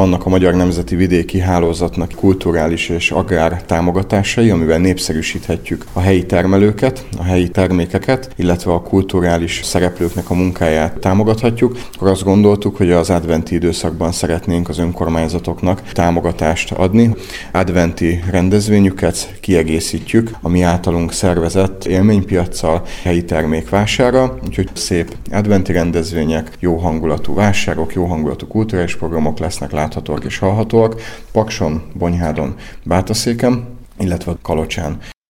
vannak a Magyar Nemzeti Vidéki Hálózatnak kulturális és agrár támogatásai, amivel népszerűsíthetjük a helyi termelőket, a helyi termékeket, illetve a kulturális szereplőknek a munkáját támogathatjuk, akkor azt gondoltuk, hogy az adventi időszakban szeretnénk az önkormányzatoknak támogatást adni. Adventi rendezvényüket kiegészítjük a mi általunk szervezett élménypiaccal, helyi termékvásárral, úgyhogy szép adventi rendezvények, jó hangulatú vásárok, jó hangulatú kulturális programok lesznek láthatóak és hallhatóak Pakson, Bonyhádon, Bátaszéken, illetve Kalocsán.